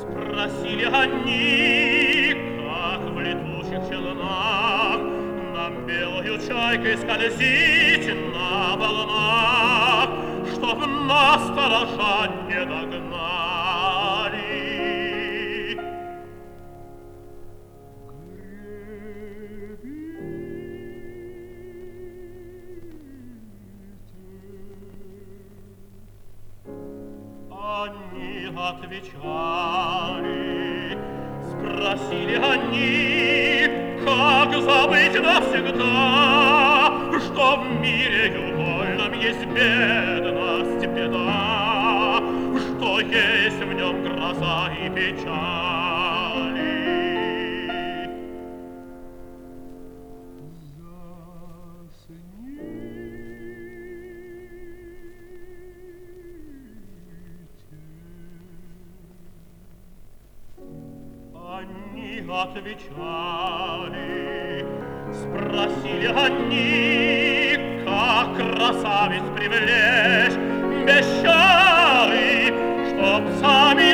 Спросили они, как в летучих челнах нам белою чайкой скользить на волнах, чтоб нас сторожа не догнали. Они отвечали, спросили они, как забыть навсегда, что в мире вольном есть бедность, беда, что есть в нем гроза и печали. Они отвечали, спросили они, как красавиц привлечь без чары, чтоб сами